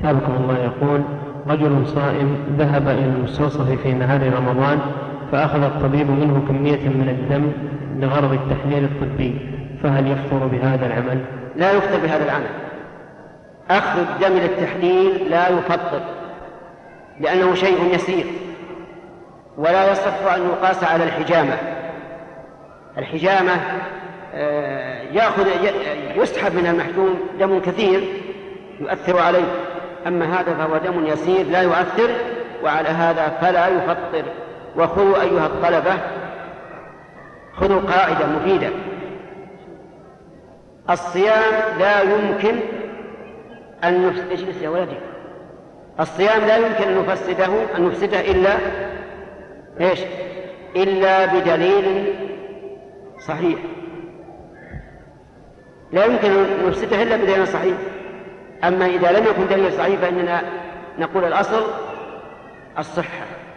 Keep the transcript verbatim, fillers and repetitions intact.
أثابكم الله. يقول: رجل صائم ذهب إلى المستوصف في نهار رمضان فأخذ الطبيب منه كمية من الدم لغرض التحليل الطبي، فهل يفطر بهذا العمل؟ لا يفطر بهذا العمل. أخذ الدم للتحليل لا يفطر، لأنه شيء يسير ولا يصح أن يقاس على الحجامة. الحجامة يأخذ يسحب من المحجوم دم كثير يؤثر عليه، أما هذا فهو دم يسير لا يؤثر، وعلى هذا فلا يفطر. وخذوا أيها الطلبة، خذوا قاعدة مفيدة: الصيام لا يمكن أن نفسده يا ولدي الصيام لا يمكن أن نفسده أن نفسده إلا إيش؟ إلا بدليل صحيح. لا يمكن أن نفسده إلا بدليل صحيح. أما إذا لم يكن دليل صحيح فإننا نقول الأصل الصحة.